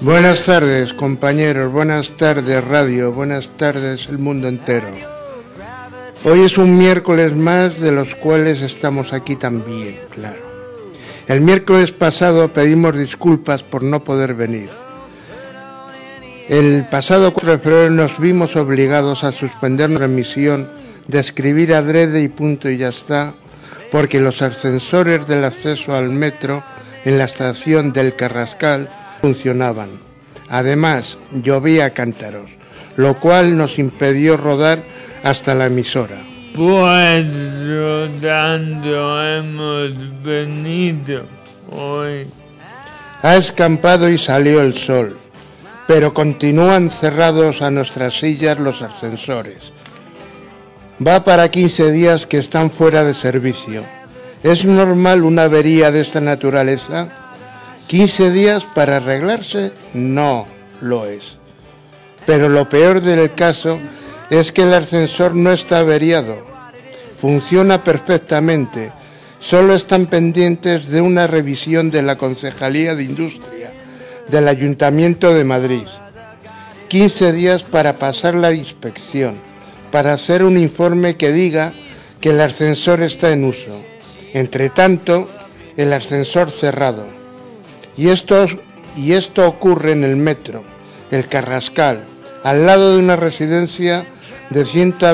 Buenas tardes, compañeros, buenas tardes, radio, buenas tardes, el mundo entero. Hoy es un miércoles más de los cuales estamos aquí también, claro. El miércoles pasado pedimos disculpas por no poder venir. El pasado 4 de febrero nos vimos obligados a suspender nuestra misión de escribir adrede y punto y ya está, porque los ascensores del acceso al metro en la estación del Carrascal funcionaban. Además, llovía a cántaros, lo cual nos impidió rodar hasta la emisora. Pues rodando hemos venido hoy. Ha escampado y salió el sol, pero continúan cerrados a nuestras sillas los ascensores. Va para 15 días que están fuera de servicio. ¿Es normal una avería de esta naturaleza? ¿15 días para arreglarse? No lo es. Pero lo peor del caso es que el ascensor no está averiado. Funciona perfectamente. Solo están pendientes de una revisión de la Concejalía de Industria del Ayuntamiento de Madrid. 15 días para pasar la inspección, para hacer un informe que diga que el ascensor está en uso. Entre tanto, el ascensor cerrado. Y esto ocurre en el metro, el Carrascal, al lado de una residencia de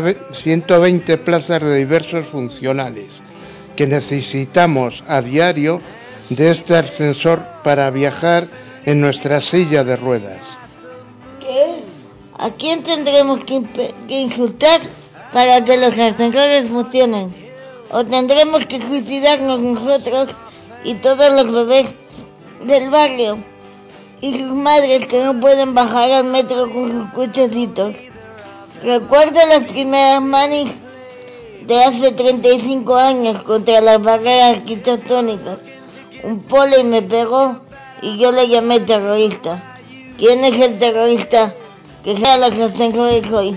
120 plazas de diversos funcionales, que necesitamos a diario de este ascensor para viajar en nuestra silla de ruedas. ¿Qué? ¿A quién tendremos que insultar para que los ascensores funcionen? ¿O tendremos que suicidarnos nosotros y todos los bebés del barrio y sus madres que no pueden bajar al metro con sus cochecitos? Recuerdo las primeras manis de hace 35 años contra las barreras arquitectónicas. Un poli me pegó y yo le llamé terrorista. ¿Quién es el terrorista que sea los ascensores hoy?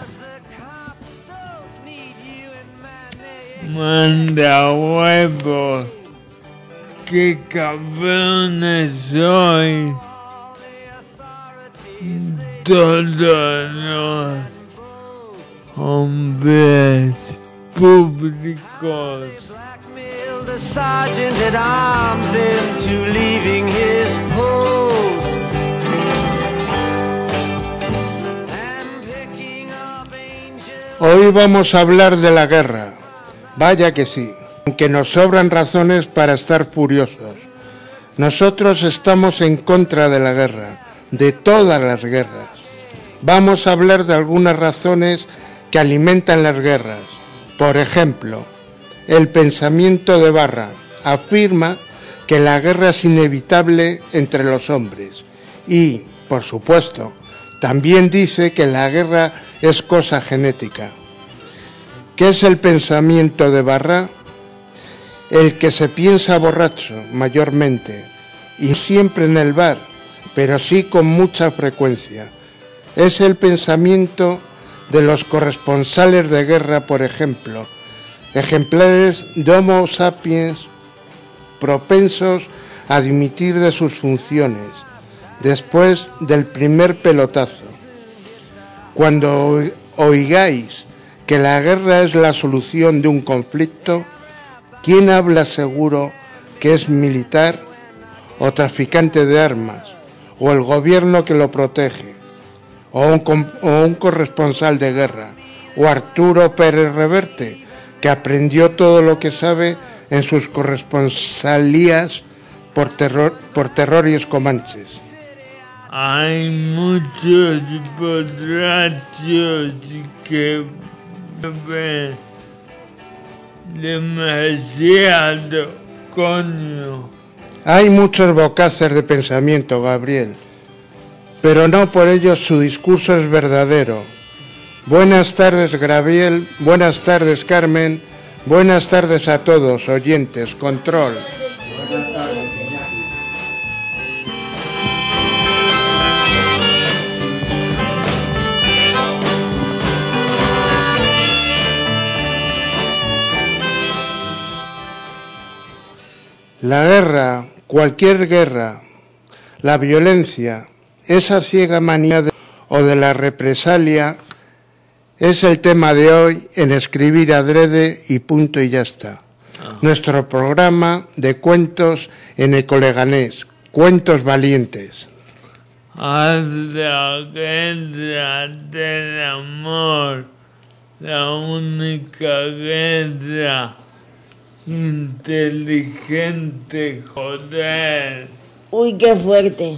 Manda huevos. ¡Qué cabrones soy! Todos los hombres públicos. The sergeant at arms into leaving his post. Hoy vamos a hablar de la guerra. Vaya que sí, que nos sobran razones para estar furiosos. Nosotros estamos en contra de la guerra, de todas las guerras. Vamos a hablar de algunas razones que alimentan las guerras. Por ejemplo, el pensamiento de Barra afirma que la guerra es inevitable entre los hombres y, por supuesto, también dice que la guerra es cosa genética. ¿Qué es el pensamiento de Barra? El que se piensa borracho, mayormente, y siempre en el bar, pero sí con mucha frecuencia. Es el pensamiento de los corresponsales de guerra, por ejemplo, ejemplares de Homo sapiens propensos a dimitir de sus funciones después del primer pelotazo. Cuando oigáis que la guerra es la solución de un conflicto, ¿quién habla seguro que es militar o traficante de armas, o el gobierno que lo protege, o un corresponsal de guerra, o Arturo Pérez Reverte, que aprendió todo lo que sabe en sus corresponsalías por territorios comanches? Hay muchos borrachos que beben demasiado, coño. Hay muchos bocaces de pensamiento, Gabriel, pero no por ello su discurso es verdadero. Buenas tardes, Gabriel, buenas tardes, Carmen, buenas tardes a todos, oyentes, control. La guerra, cualquier guerra, la violencia, esa ciega manía o de la represalia es el tema de hoy en Escribir Adrede y punto y ya está. Nuestro programa de cuentos en ecoleganés, Cuentos Valientes. Haz la guerra del amor, la única guerra inteligente, joder. Uy, qué fuerte.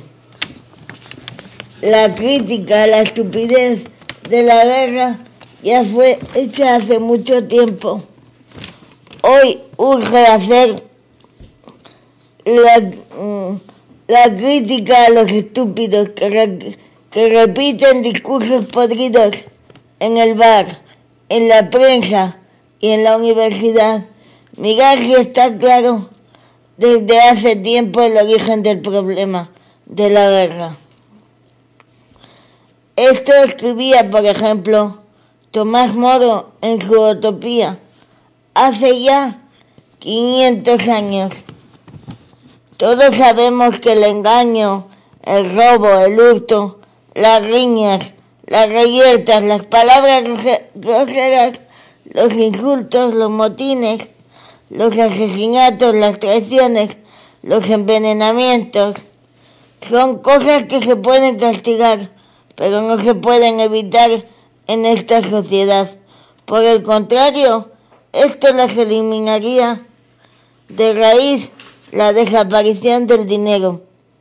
La crítica a la estupidez de la guerra ya fue hecha hace mucho tiempo. Hoy urge hacer la crítica a los estúpidos que repiten discursos podridos en el bar, en la prensa y en la universidad. Mirad si está claro desde hace tiempo el origen del problema de la guerra. Esto escribía, por ejemplo, Tomás Moro en su Utopía, hace ya 500 años. Todos sabemos que el engaño, el robo, el hurto, las riñas, las reyertas, las palabras groseras, los insultos, los motines, los asesinatos, las traiciones, los envenenamientos, son cosas que se pueden castigar, pero no se pueden evitar en esta sociedad. Por el contrario, esto las eliminaría de raíz la desaparición del dinero.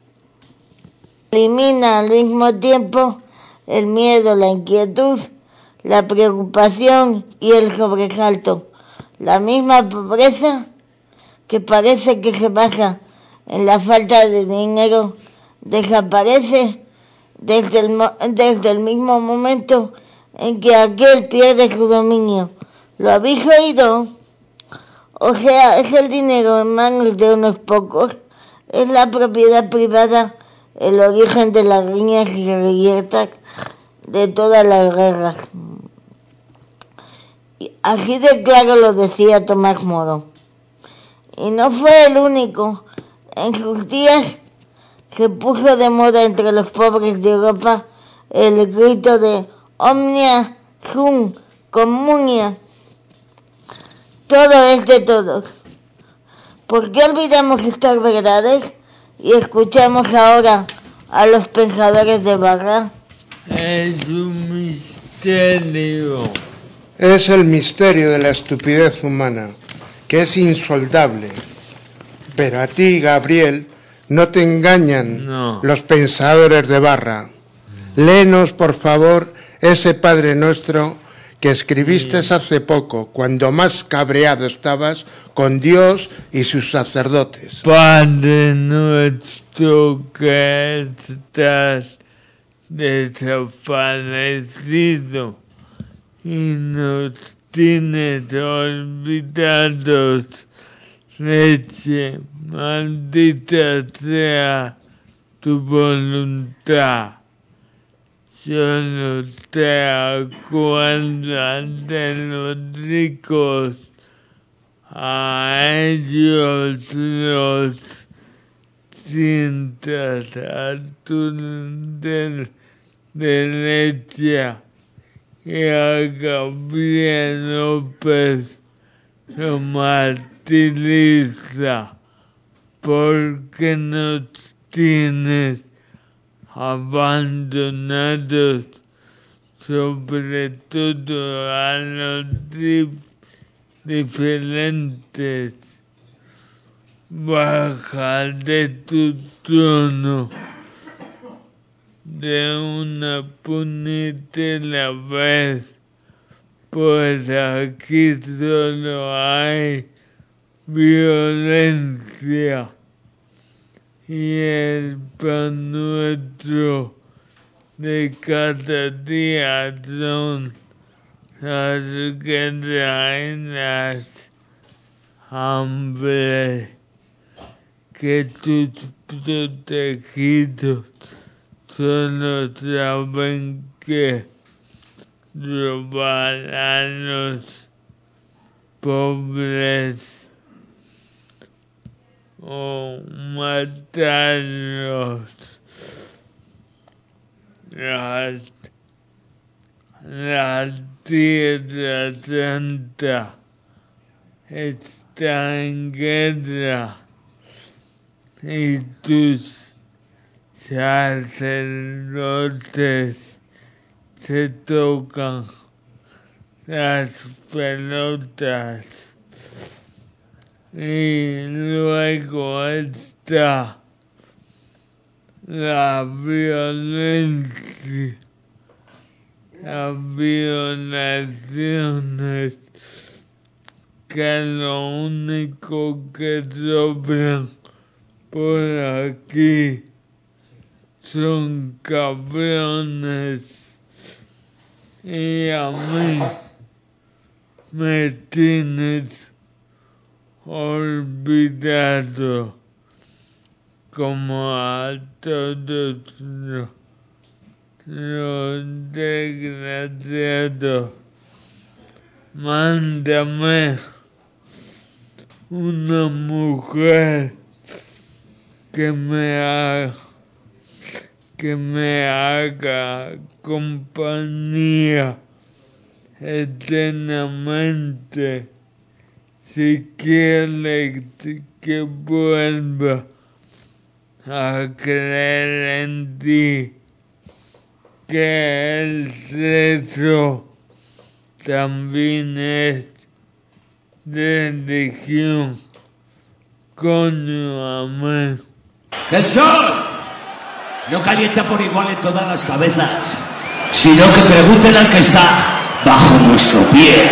Elimina al mismo tiempo el miedo, la inquietud, la preocupación y el sobresalto. La misma pobreza que parece que se basa en la falta de dinero desaparece desde el mismo momento en que aquel pierde su dominio. ¿Lo habéis oído? O sea, es el dinero en manos de unos pocos, es la propiedad privada, el origen de las riñas y reyertas de todas las guerras. Y así de claro lo decía Tomás Moro. Y no fue el único. En sus días se puso de moda entre los pobres de Europa el grito de Omnia Sum Communia. Todo es de todos. ¿Por qué olvidamos estas verdades y escuchamos ahora a los pensadores de barra? Es un misterio. Es el misterio de la estupidez humana, que es insoldable. Pero a ti, Gabriel, no te engañan los pensadores de barra. Léenos, por favor, ese Padre Nuestro que escribiste hace poco, cuando más cabreado estabas con Dios y sus sacerdotes. Padre nuestro que estás desaparecido y nos tienes olvidados, leche, maldita sea tu voluntad. Solo te acuerdas de los ricos, a ellos los sientas a tu derecha y a Gabriel López lo martiriza porque nos tienes abandonados, sobre todo a los diferentes. Baja de tu trono de una puñetera vez, pues aquí solo hay violencia. Y el pan nuestro de cada día son las guerras y las hambre, que tus protegidos solo saben que robar a los pobres o matarlos. la Tierra Santa está en guerra y tus sacerdotes se tocan las pelotas. Y luego está las violaciones, que lo único que sobran por aquí son cabrones, y a mí me tienes olvidado como a todos los desgraciados. Mándame una mujer que me haga compañía eternamente, si quiere que vuelva a creer en ti, que el sexo también es religión. Coño, amén. El sol no calienta por igual en todas las cabezas, sino que pregunten al que está bajo nuestro pie.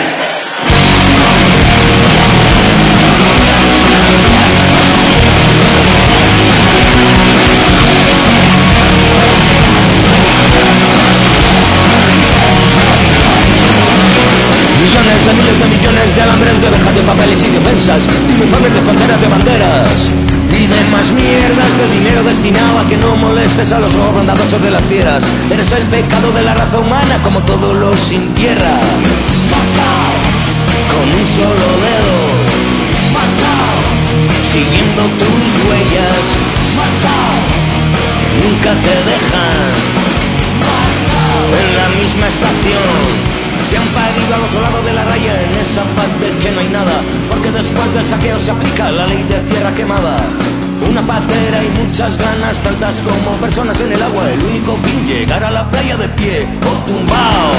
Miles de millones de alambres de verjas de papeles y de ofensas, uniformes de fronteras de banderas y demás mierdas de dinero destinado a que no molestes a los bondadosos de las fieras. Eres el pecado de la raza humana, como todos los sin tierra. Marcao, con un solo dedo. Marcao, siguiendo tus huellas. Marcao, nunca te dejan. Marcao, en la misma estación. Te han parido al otro lado de la raya, en esa parte que no hay nada, porque después del saqueo se aplica la ley de tierra quemada. Una patera y muchas ganas, tantas como personas en el agua. El único fin, llegar a la playa de pie o tumbao.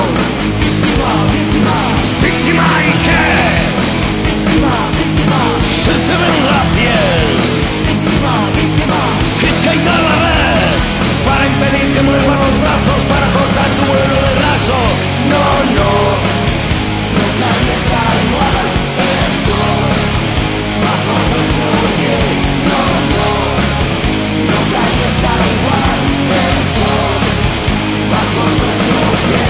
Víctima y qué. Se te ve en la piel. Que caiga la red para impedir que muevan los brazos, para cortar tu vuelo de raso. No, no calienta igual el sol bajo nuestro pie. No calienta igual el sol bajo nuestro pie.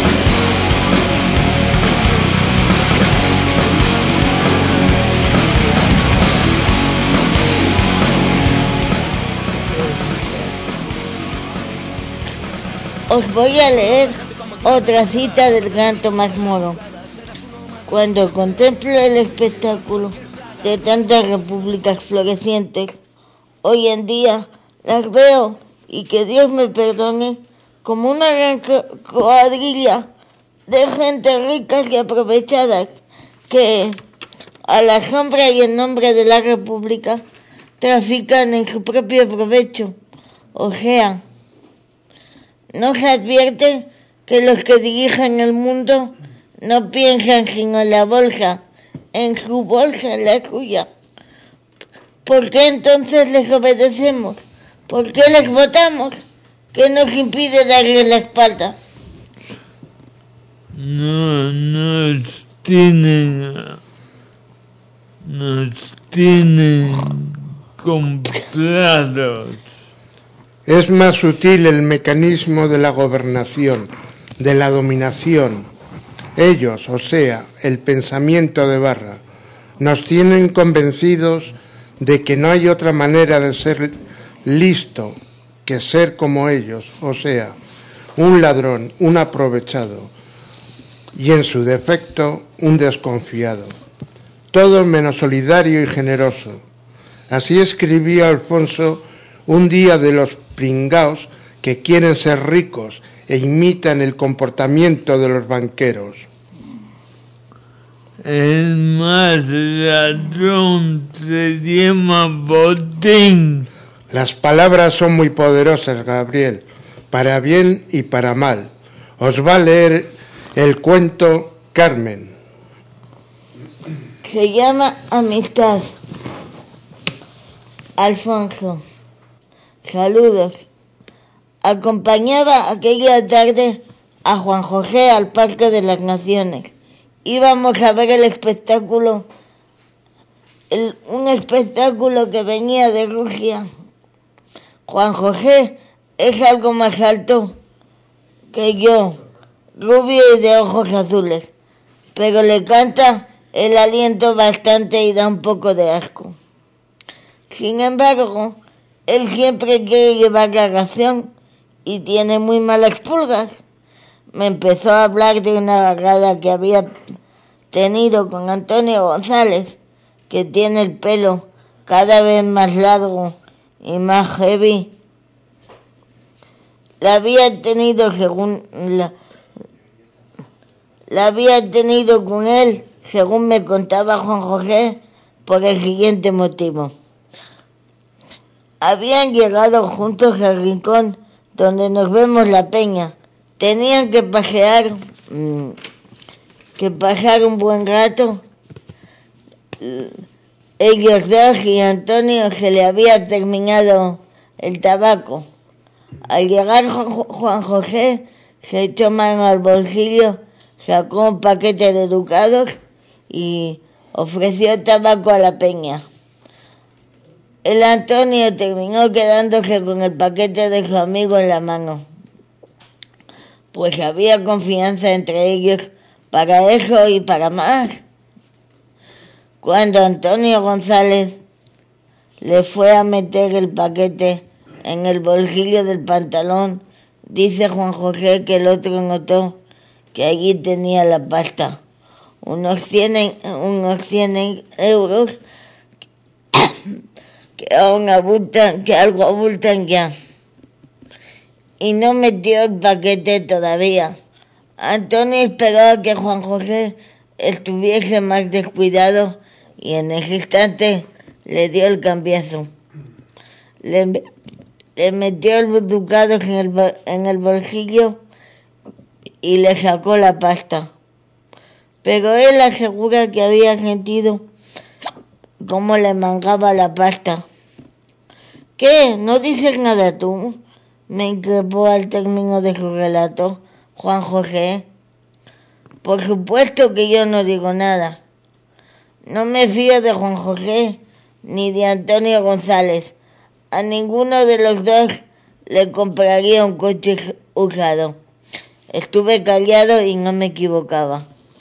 Os voy a leer otra cita del gran Tomás Moro. Cuando contemplo el espectáculo de tantas repúblicas florecientes, hoy en día las veo, y que Dios me perdone, como una gran cuadrilla de gente ricas y aprovechadas que, a la sombra y en nombre de la república, trafican en su propio provecho. O sea, no se advierte que los que dirigen el mundo no piensan sino en la bolsa, en su bolsa, en la suya. ¿Por qué entonces les obedecemos? ¿Por qué les votamos? ¿Qué nos impide darles la espalda? Nos tienen comprados. Es más sutil el mecanismo de la gobernación, de la dominación. Ellos, o sea, el pensamiento de Barra, nos tienen convencidos de que no hay otra manera de ser listo que ser como ellos, o sea, un ladrón, un aprovechado, y en su defecto, un desconfiado. Todo menos solidario y generoso. Así escribía Alfonso un día de los pringaos que quieren ser ricos e imitan el comportamiento de los banqueros. El más ladrón se llama botín. Las palabras son muy poderosas, Gabriel, para bien y para mal. Os va a leer el cuento Carmen. Se llama Amistad. Alfonso. Saludos. Acompañaba aquella tarde a Juan José al Parque de las Naciones. Íbamos a ver el espectáculo, un espectáculo que venía de Rusia. Juan José es algo más alto que yo, rubio y de ojos azules, pero le canta el aliento bastante y da un poco de asco. Sin embargo, él siempre quiere llevar la razón y tiene muy malas pulgas. Me empezó a hablar de una vagada que había tenido con Antonio González, que tiene el pelo cada vez más largo y más heavy. La había tenido con él, según me contaba Juan José, por el siguiente motivo. Habían llegado juntos al rincón donde nos vemos la peña. Tenían que pasar un buen rato. Ellos dos y Antonio se le había terminado el tabaco. Al llegar Juan José se echó mano al bolsillo, sacó un paquete de ducados y ofreció tabaco a la peña. El Antonio terminó quedándose con el paquete de su amigo en la mano, pues había confianza entre ellos para eso y para más. Cuando Antonio González le fue a meter el paquete en el bolsillo del pantalón, dice Juan José que el otro notó que allí tenía la pasta, unos 100 euros que algo abultan ya. Y no metió el paquete todavía. Antonio esperaba que Juan José estuviese más descuidado y en ese instante le dio el cambiazo. Le metió el ducado en el bolsillo y le sacó la pasta. Pero él asegura que había sentido cómo le mangaba la pasta. ¿Qué? ¿No dices nada tú?, me increpó al término de su relato Juan José. Por supuesto que yo no digo nada. No me fío de Juan José ni de Antonio González. A ninguno de los dos le compraría un coche usado. Estuve callado y no me equivocaba.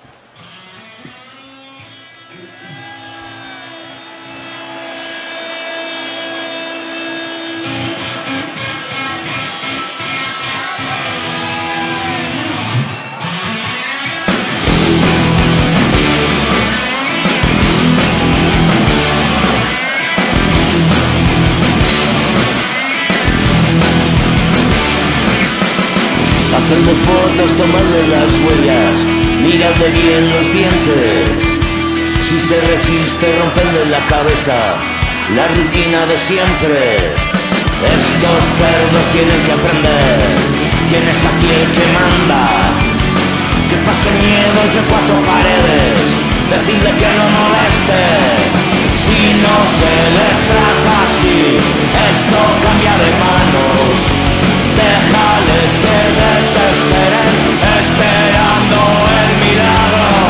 Hacerle fotos, tomarle las huellas, mirarle bien los dientes. Si se resiste, romperle la cabeza, la rutina de siempre. Estos cerdos tienen que aprender quién es aquí el que manda. Que pase miedo entre cuatro paredes, decirle que no moleste. Si no se les trata así, esto cambia de manos. Déjales que desesperen, esperando el milagro.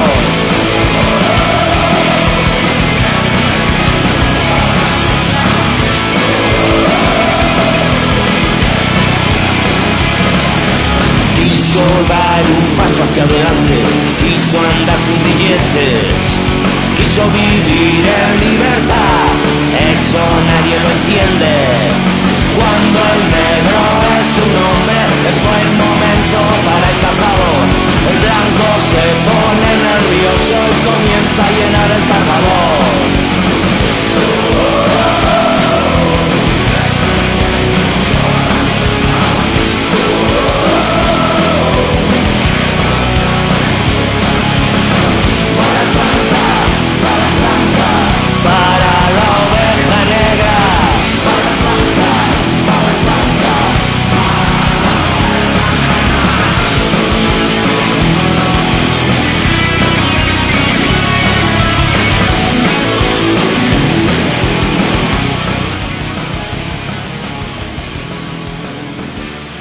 Quiso dar un paso hacia adelante, quiso andar sin billetes, quiso vivir en libertad, eso nadie lo entiende. Cuando el negro es un hombre, es buen momento para el cazador. El blanco se pone nervioso y comienza a llenar el cargador.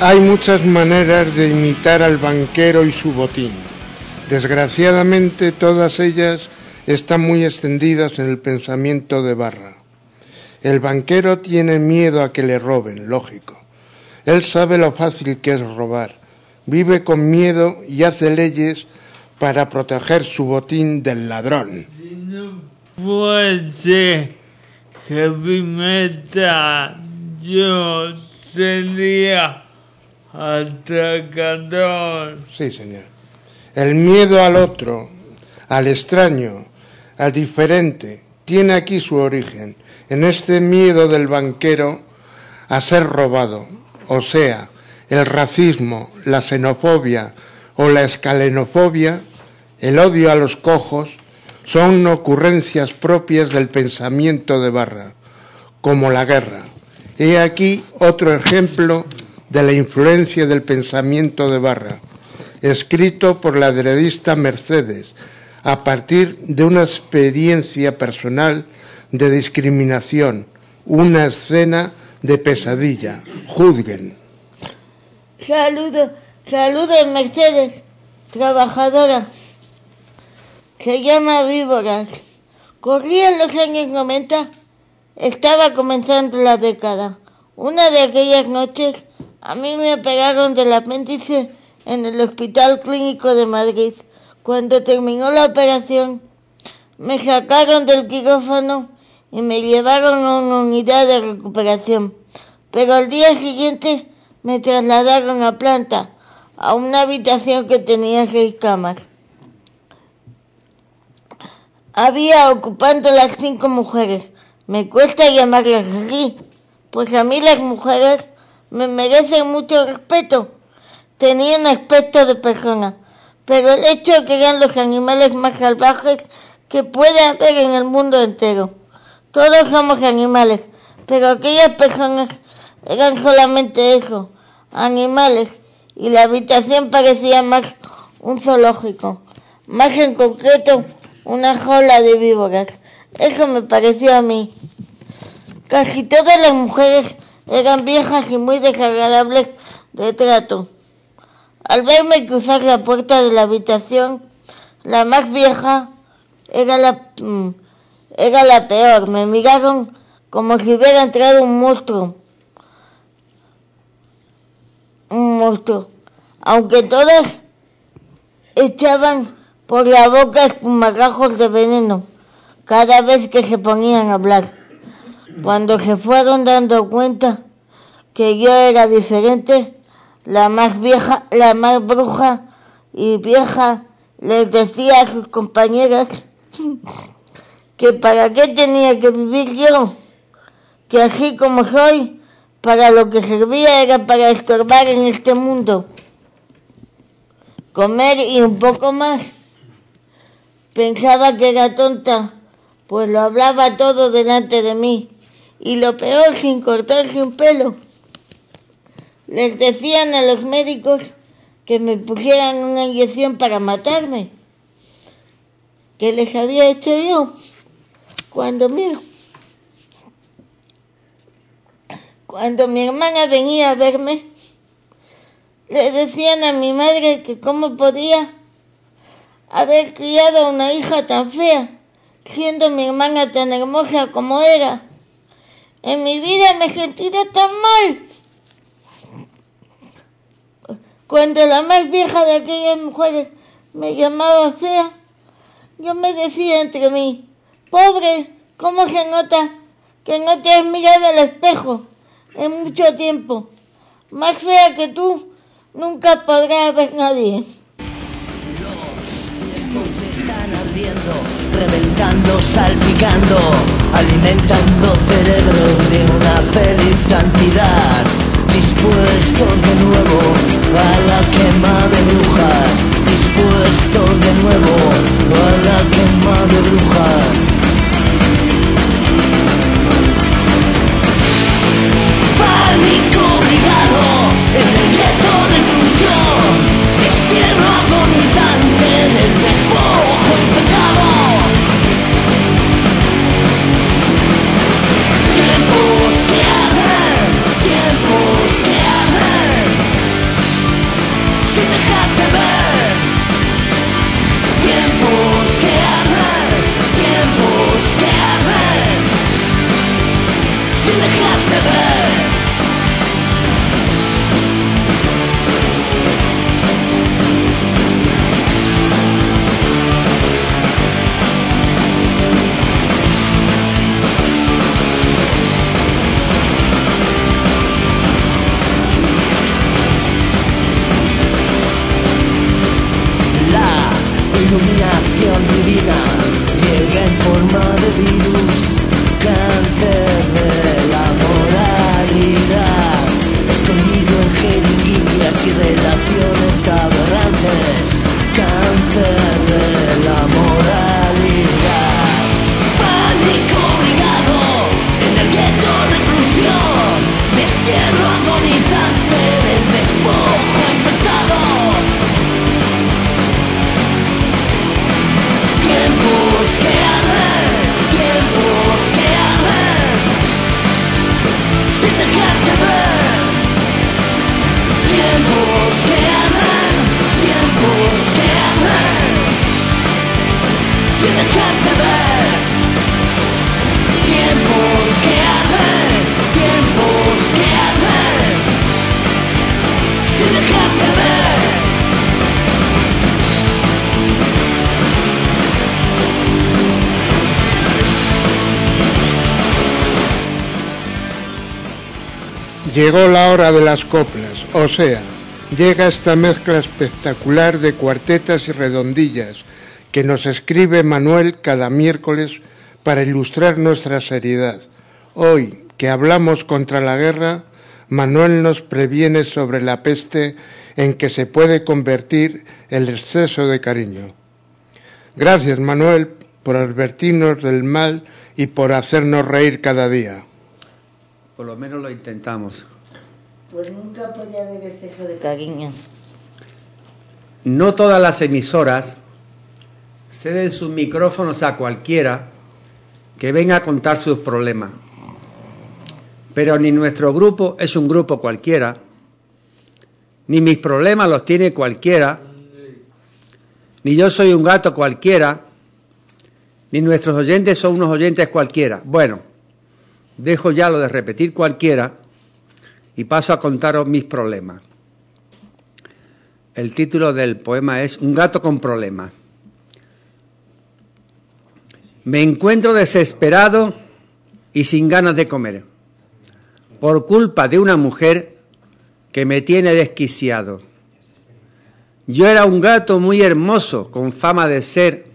Hay muchas maneras de imitar al banquero y su botín. Desgraciadamente, todas ellas están muy extendidas en el pensamiento de Barra. El banquero tiene miedo a que le roben, lógico. Él sabe lo fácil que es robar. Vive con miedo y hace leyes para proteger su botín del ladrón. Si no fuese heavy metal, yo sería atracador. Sí, señor. El miedo al otro, al extraño, al diferente, tiene aquí su origen, en este miedo del banquero a ser robado, o sea, el racismo, la xenofobia o la escalenofobia, el odio a los cojos, son ocurrencias propias del pensamiento de Barra, como la guerra. He aquí otro ejemplo de la influencia del pensamiento de Barra, escrito por la periodista Mercedes, a partir de una experiencia personal de discriminación, una escena de pesadilla. Juzguen. Saludos Mercedes, trabajadora. Se llama Víboras. Corrían los años 90, estaba comenzando la década. Una de aquellas noches, a mí me operaron del apéndice en el Hospital Clínico de Madrid. Cuando terminó la operación, me sacaron del quirófano y me llevaron a una unidad de recuperación. Pero al día siguiente me trasladaron a planta, a una habitación que tenía 6 camas. Había ocupando las 5 mujeres. Me cuesta llamarlas así, pues a mí las mujeres me merecen mucho respeto. Tenían aspecto de persona, pero el hecho de que eran los animales más salvajes que puede haber en el mundo entero. Todos somos animales, pero aquellas personas eran solamente eso, animales, y la habitación parecía más un zoológico, más en concreto una jaula de víboras. Eso me pareció a mí. Casi todas las mujeres eran viejas y muy desagradables de trato. Al verme cruzar la puerta de la habitación, la más vieja era la peor. Me miraron como si hubiera entrado un monstruo. Aunque todas echaban por la boca espumarajos de veneno cada vez que se ponían a hablar. Cuando se fueron dando cuenta que yo era diferente, la más bruja y vieja les decía a sus compañeras que para qué tenía que vivir yo, que así como soy, para lo que servía era para estorbar en este mundo, comer y un poco más. Pensaba que era tonta, pues lo hablaba todo delante de mí, y lo peor, sin cortarse un pelo. Les decían a los médicos que me pusieran una inyección para matarme, que les había hecho yo cuando mi hermana venía a verme. Le decían a mi madre que cómo podía haber criado a una hija tan fea, siendo mi hermana tan hermosa como era. En mi vida me he sentido tan mal. Cuando la más vieja de aquellas mujeres me llamaba fea, yo me decía entre mí, pobre, ¿cómo se nota que no te has mirado al espejo en mucho tiempo? Más fea que tú, nunca podrá haber nadie. Están ardiendo, reventando, salpicando, alimentando cerebros de una feliz santidad, dispuestos de nuevo a la quema de brujas, dispuestos de nuevo a la quema de brujas. Pánico obligado en el gueto de reclusión, destierro agonizante del despojo infectado. Tiempos que arden, mi vida llega en forma de virus, cáncer de la moralidad, escondido en jeringuillas y relaciones aberrantes, cáncer de la moralidad, pánico obligado en el gueto de reclusión, destierro agonizante del despojo infectado. Tiempos que arden, sin dejarse ver. Tiempos que arden, sin dejarse ver. Tiempos que arden, sin dejarse ver. Llegó la hora de las coplas, o sea, llega esta mezcla espectacular de cuartetas y redondillas que nos escribe Manuel cada miércoles para ilustrar nuestra seriedad. Hoy, que hablamos contra la guerra, Manuel nos previene sobre la peste en que se puede convertir el exceso de cariño. Gracias, Manuel, por advertirnos del mal y por hacernos reír cada día. Por lo menos lo intentamos. Pues nunca puede haber exceso de cariño. No todas las emisoras ceden sus micrófonos a cualquiera que venga a contar sus problemas. Pero ni nuestro grupo es un grupo cualquiera, ni mis problemas los tiene cualquiera, ni yo soy un gato cualquiera, ni nuestros oyentes son unos oyentes cualquiera. Bueno, dejo ya lo de repetir cualquiera y paso a contaros mis problemas. El título del poema es Un gato con problemas. Me encuentro desesperado y sin ganas de comer, por culpa de una mujer que me tiene desquiciado. Yo era un gato muy hermoso, con fama de ser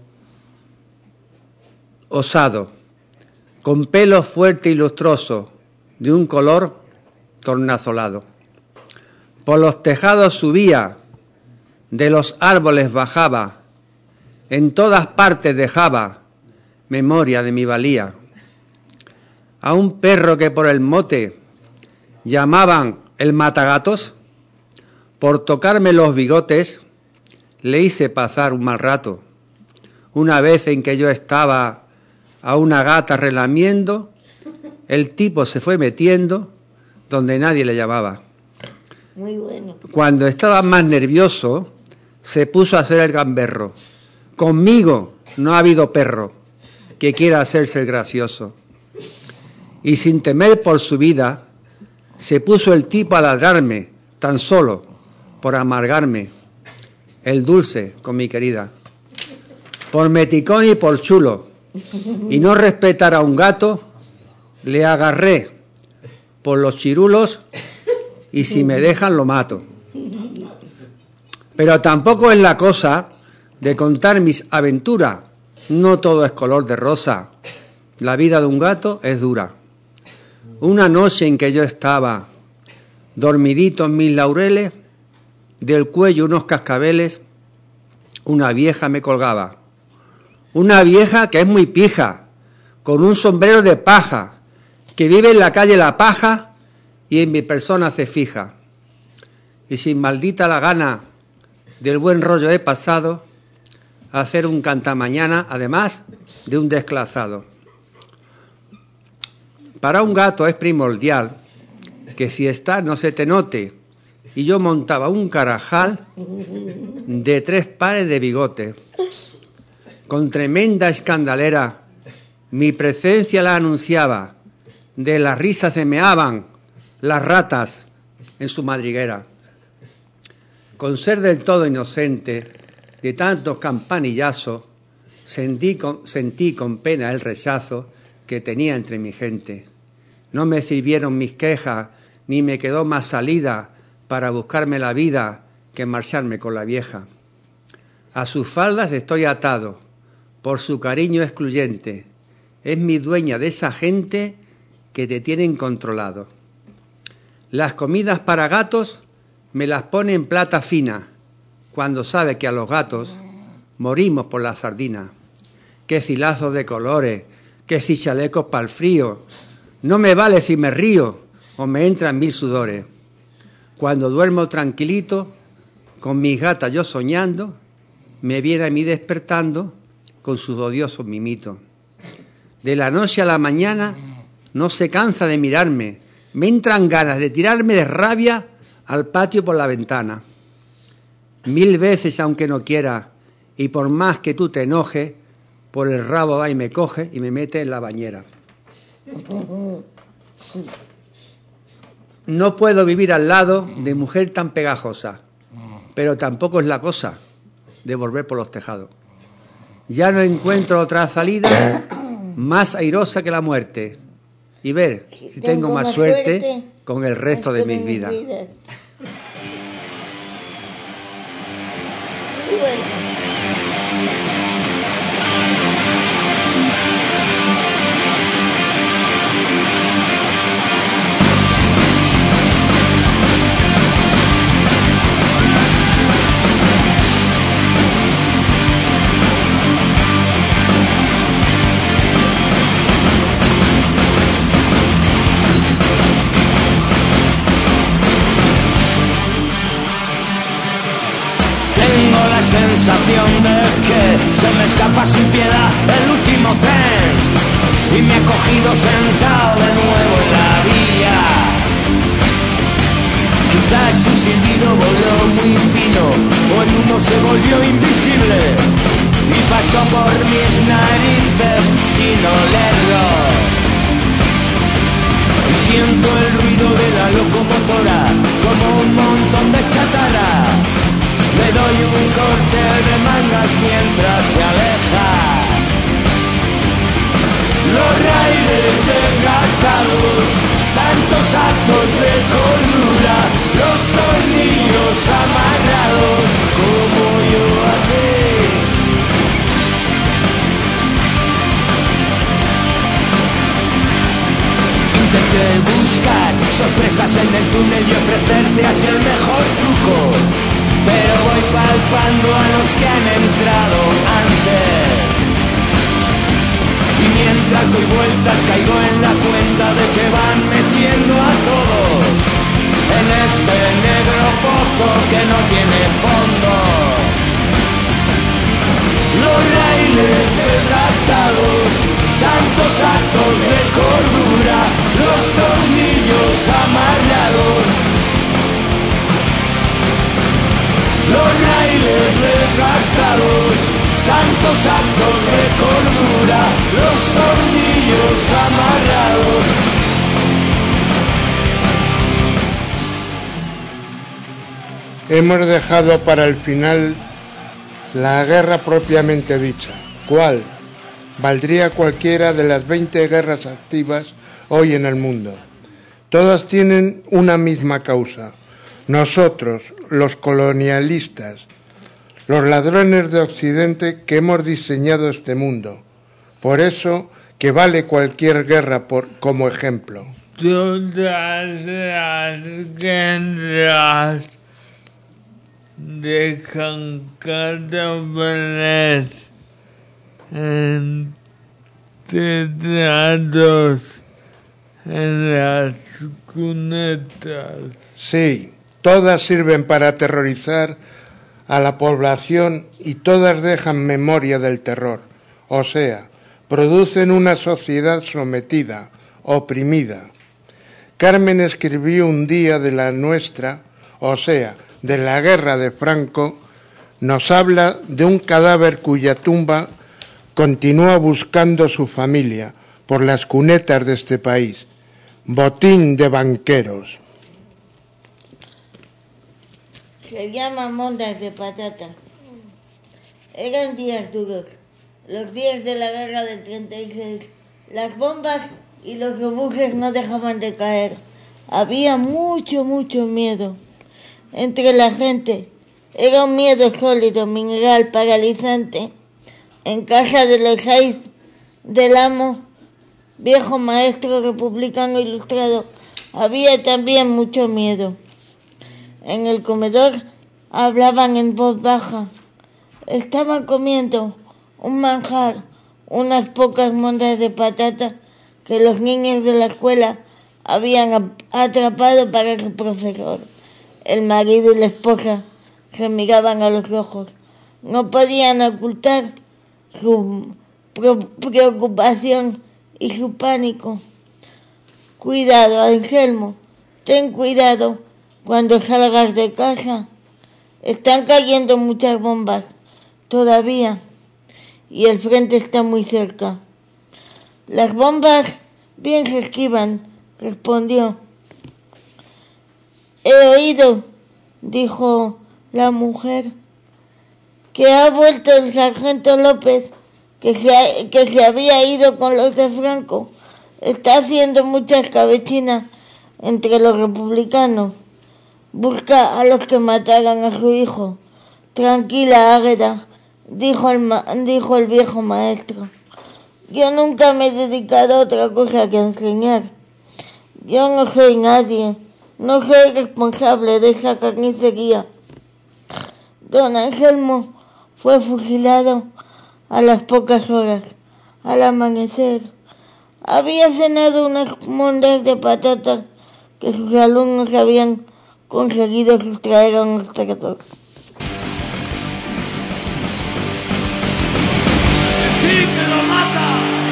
osado, con pelo fuerte y lustroso, de un color tornasolado. Por los tejados subía, de los árboles bajaba, en todas partes dejaba memoria de mi valía. A un perro que por el mote llamaban el matagatos, por tocarme los bigotes, le hice pasar un mal rato. Una vez en que yo estaba a una gata relamiendo, el tipo se fue metiendo donde nadie le llamaba. Muy bueno. Cuando estaba más nervioso, se puso a hacer el gamberro. Conmigo no ha habido perro que quiera hacerse el gracioso. Y sin temer por su vida, se puso el tipo a ladrarme, tan solo por amargarme el dulce con mi querida. Por meticón y por chulo, y no respetar a un gato, le agarré por los chirulos y si me dejan lo mato. Pero tampoco es la cosa de contar mis aventuras, no todo es color de rosa, la vida de un gato es dura. Una noche en que yo estaba dormidito en mis laureles, del cuello unos cascabeles, una vieja me colgaba. Una vieja que es muy pija, con un sombrero de paja, que vive en la calle La Paja y en mi persona se fija. Y sin maldita la gana del buen rollo he pasado a hacer un cantamañana, además de un desclasado. Para un gato es primordial que si está no se te note, y yo montaba un carajal de 3 pares de bigote. Con tremenda escandalera mi presencia la anunciaba, de la risa se meaban las ratas en su madriguera. Con ser del todo inocente de tantos campanillazos, sentí con pena el rechazo que tenía entre mi gente. No me sirvieron mis quejas, ni me quedó más salida para buscarme la vida que marcharme con la vieja. A sus faldas estoy atado, por su cariño excluyente. Es mi dueña de esa gente que te tienen controlado. Las comidas para gatos me las pone en plata fina, cuando sabe que a los gatos morimos por la sardina. Qué cilazos de colores, qué si chalecos para el frío. No me vale si me río o me entran 1000 sudores. Cuando duermo tranquilito, con mis gatas yo soñando, me viene a mí despertando con sus odiosos mimitos. De la noche a la mañana no se cansa de mirarme. Me entran ganas de tirarme de rabia al patio por la ventana. 1000 veces, aunque no quiera, y por más que tú te enojes, por el rabo va y me coge y me mete en la bañera. No puedo vivir al lado de mujer tan pegajosa, pero tampoco es la cosa de volver por los tejados. Ya no encuentro otra salida más airosa que la muerte y ver si tengo más suerte con el resto de mis vidas. Muy bueno. Sensación de que se me escapa sin piedad el último tren y me he cogido sentado de nuevo en la vía. Quizás su silbido voló muy fino o el humo se volvió invisible y pasó por mis narices sin olerlo. Y siento el ruido de la locomotora como un montón de chatarra. Le doy un corte de mangas mientras se aleja. Los raíles desgastados, tantos actos de cordura, los tornillos amarrados como yo a ti. Intenté buscar sorpresas en el túnel y ofrecerte así el mejor truco, pero voy palpando a los que han entrado antes. Y mientras doy vueltas caigo en la cuenta de que van metiendo a todos en este negro pozo que no tiene fondo. Los raíles desgastados, tantos actos de cordura, los tornillos amarrados. Los raíles desgastados, tantos actos de cordura, los tornillos amarrados. Hemos dejado para el final la guerra propiamente dicha. ¿Cuál? Valdría cualquiera de las 20 guerras activas hoy en el mundo. Todas tienen una misma causa. Nosotros, los colonialistas, los ladrones de Occidente que hemos diseñado este mundo. Por eso que vale cualquier guerra como ejemplo. Todas las guerras dejan cadáveres enterrados en las cunetas. Sí, todas sirven para aterrorizar a la población y todas dejan memoria del terror. O sea, producen una sociedad sometida, oprimida. Carmen escribió un día de la nuestra, o sea, de la guerra de Franco, nos habla de un cadáver cuya tumba continúa buscando su familia por las cunetas de este país. Botín de banqueros. Se llama mondas de patata. Eran días duros, los días de la guerra del 36. Las bombas y los obuses no dejaban de caer. Había mucho miedo entre la gente. Era un miedo sólido, mineral, paralizante. En casa de los Saiz del Amo, viejo maestro republicano ilustrado, había también mucho miedo. En el comedor hablaban en voz baja. Estaban comiendo un manjar, unas pocas mondas de patata que los niños de la escuela habían atrapado para su profesor. El marido y la esposa se miraban a los ojos. No podían ocultar su preocupación y su pánico. Cuidado, Anselmo, ten cuidado cuando salgas de casa. Están cayendo muchas bombas todavía y el frente está muy cerca. Las bombas bien se esquivan, respondió. He oído, dijo la mujer, que ha vuelto el sargento López, que se había ido con los de Franco. Está haciendo mucha escabechina entre los republicanos. Busca a los que mataran a su hijo. Tranquila, Águeda, dijo el viejo maestro. Yo nunca me he dedicado a otra cosa que a enseñar. Yo no soy nadie, no soy responsable de esa carnicería. Don Anselmo fue fusilado a las pocas horas, al amanecer. Había cenado unas mondas de patatas que sus alumnos habían conseguido sustraer a unos tractores. ¡Sí, que lo mata!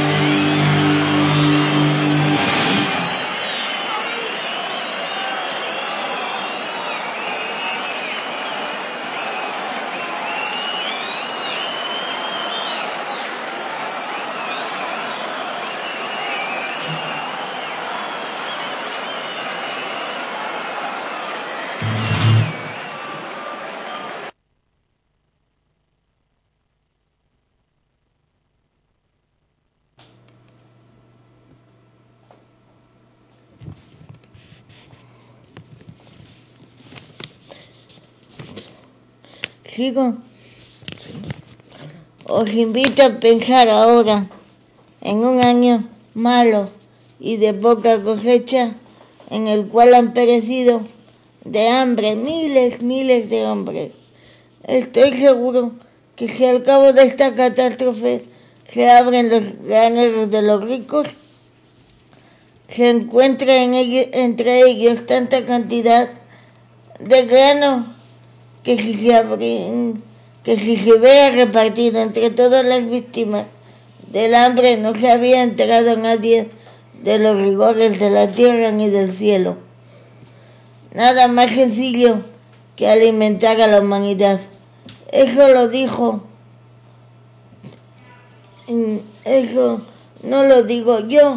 ¿Sigo? Os invito a pensar ahora en un año malo y de poca cosecha en el cual han perecido de hambre miles de hombres. Estoy seguro que si al cabo de esta catástrofe se abren los graneros de los ricos, se encuentra entre ellos tanta cantidad de grano que si se hubiera repartido entre todas las víctimas del hambre no se había enterado nadie de los rigores de la tierra ni del cielo. Nada más sencillo que alimentar a la humanidad. Eso no lo digo yo.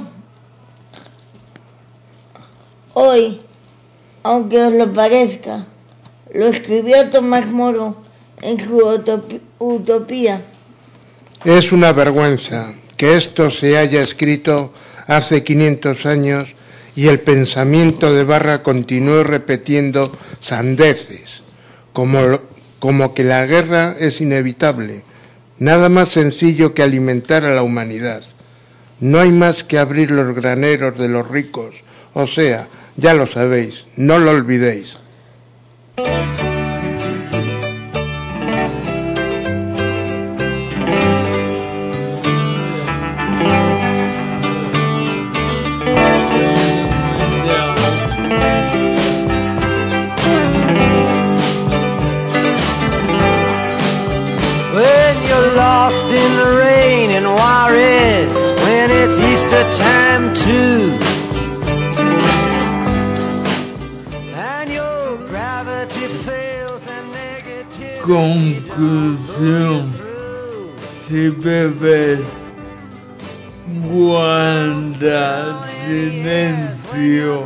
Hoy, aunque os lo parezca, lo escribió Tomás Moro en su Utopía. Es una vergüenza que esto se haya escrito hace 500 años y el pensamiento de Barra continúe repitiendo sandeces, como que la guerra es inevitable. Nada más sencillo que alimentar a la humanidad. No hay más que abrir los graneros de los ricos. O sea, ya lo sabéis, no lo olvidéis. Lost in the rain in Juarez when it's Easter time too. And your gravity fails and negativity. Conclusión: si bebes, guarda silencio,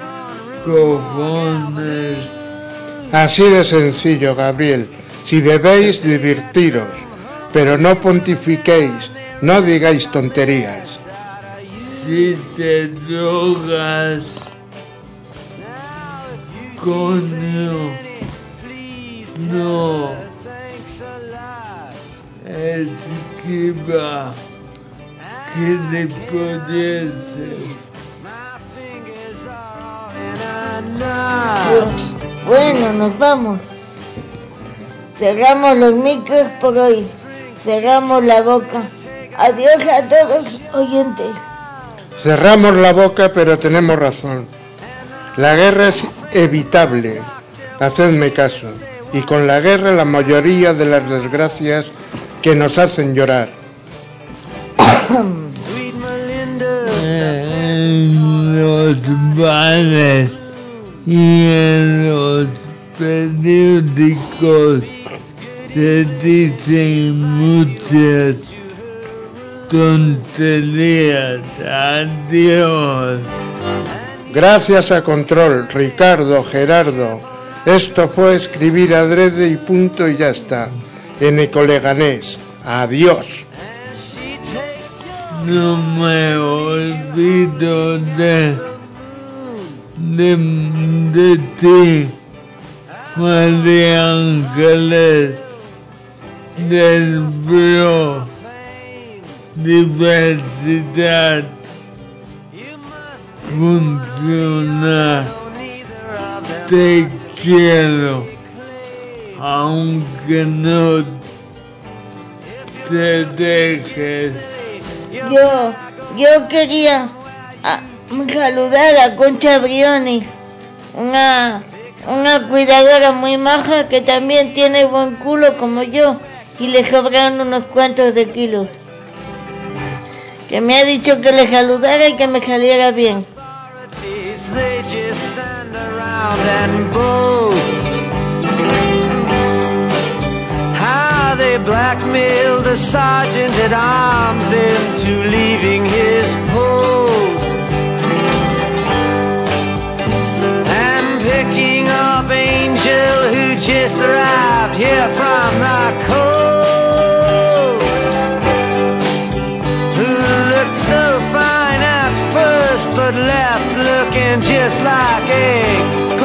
cojones. Así de sencillo, Gabriel. Si bebéis, divertiros. Pero no pontifiquéis, no digáis tonterías. Si te drogas, coño, no. esquiva gilipolleces. Bueno, nos vamos. Cerramos los micros por hoy. Cerramos la boca. Adiós a todos oyentes. Cerramos la boca, pero tenemos razón. La guerra es evitable. Hacedme caso. Y con la guerra la mayoría de las desgracias que nos hacen llorar. En los bares y en los periódicos se dicen muchas tonterías. Adiós. Gracias a Control, Ricardo, Gerardo. Esto fue Escribir Adrede y punto y ya está. En Ecoleganés. Adiós. No me olvido de ti, María Ángeles, del Pro Diversidad Funcional. Te quiero, aunque no te dejes. Yo quería saludar a Concha Briones, una cuidadora muy maja que también tiene buen culo como yo y le sobran unos cuantos de kilos. Que me ha dicho que le saludara y que me saliera bien. They just stand around and boast how they blackmailed the sergeant at arms into leaving his post and picking up Angel who just arrived here from the coast, who looked so fine at first but left looking just like a